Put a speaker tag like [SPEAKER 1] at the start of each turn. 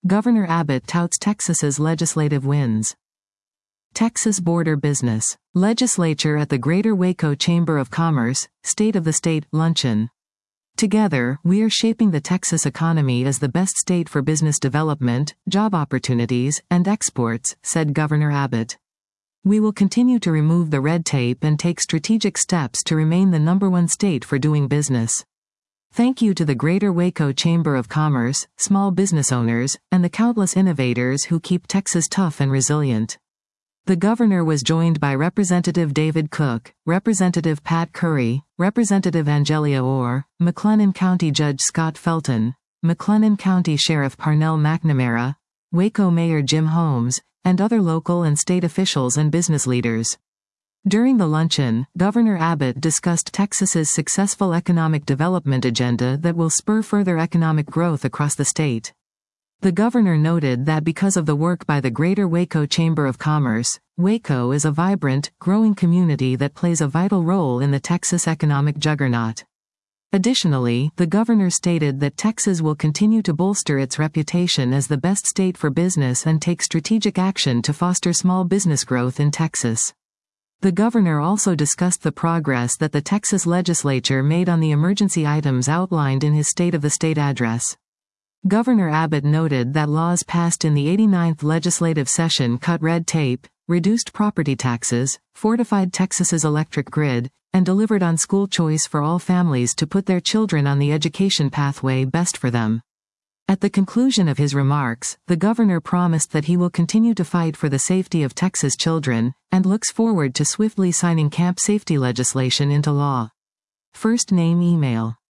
[SPEAKER 1] Governor Abbott touts Texas's legislative wins. Texas Border Business Legislature at the Greater Waco Chamber of Commerce, State of the State, Luncheon. Together, we are shaping the Texas economy as the best state for business development, job opportunities, and exports, said Governor Abbott. We will continue to remove the red tape and take strategic steps to remain the #1 state for doing business. Thank you to the Greater Waco Chamber of Commerce, small business owners, and the countless innovators who keep Texas tough and resilient. The governor was joined by Representative David Cook, Representative Pat Curry, Representative Angelia Orr, McLennan County Judge Scott Felton, McLennan County Sheriff Parnell McNamara, Waco Mayor Jim Holmes, and other local and state officials and business leaders. During the luncheon, Governor Abbott discussed Texas's successful economic development agenda that will spur further economic growth across the state. The governor noted that because of the work by the Greater Waco Chamber of Commerce, Waco is a vibrant, growing community that plays a vital role in the Texas economic juggernaut. Additionally, the governor stated that Texas will continue to bolster its reputation as the best state for business and take strategic action to foster small business growth in Texas. The governor also discussed the progress that the Texas legislature made on the emergency items outlined in his State of the State address. Governor Abbott noted that laws passed in the 89th legislative session cut red tape, reduced property taxes, fortified Texas's electric grid, and delivered on school choice for all families to put their children on the education pathway best for them. At the conclusion of his remarks, the governor promised that he will continue to fight for the safety of Texas children, and looks forward to swiftly signing camp safety legislation into law. First name email.